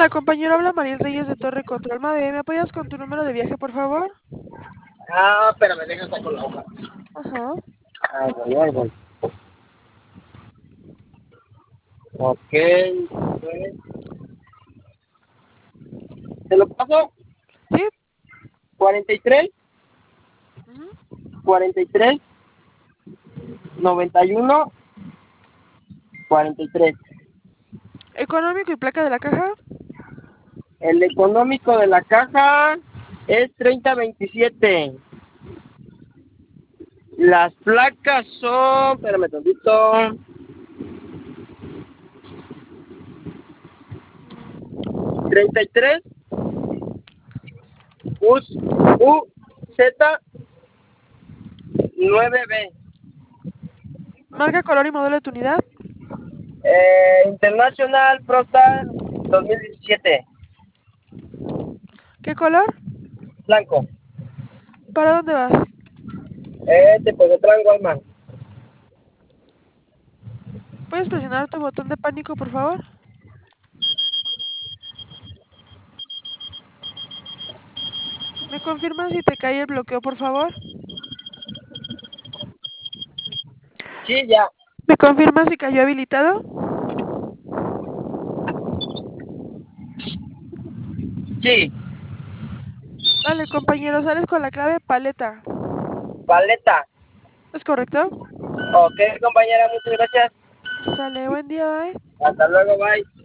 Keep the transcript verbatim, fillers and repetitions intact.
Hola, compañero, habla Mariel Reyes de Torre Control Mave. ¿Me apoyas con tu número de viaje, por favor? Ah, espérame, deja sacar la hoja. Ajá. Ahí voy, ahí voy. Ok, pues, ¿te lo paso? ¿Sí? cuarenta y tres, Ujú. cuarenta y tres, noventa y uno, cuarenta y tres. Económico y placa de la caja. El económico de la caja es treinta veintisiete. Las placas son, espérame tantito, treinta y tres, U, U, Z, nueve B. Marca, color y modelo de tu unidad. Eh, International Prostar dos mil diecisiete. ¿Qué color? Blanco. ¿Para dónde vas? Eh, te puedo traer Walmart. ¿Puedes presionar tu botón de pánico, por favor? ¿Me confirmas si te cae el bloqueo, por favor? Sí, ya. ¿Me confirmas si cayó habilitado? Sí. Vale, compañero, sales con la clave paleta. Paleta. ¿Es correcto? Ok, compañera, muchas gracias. Sale, buen día, bye. Hasta luego, bye.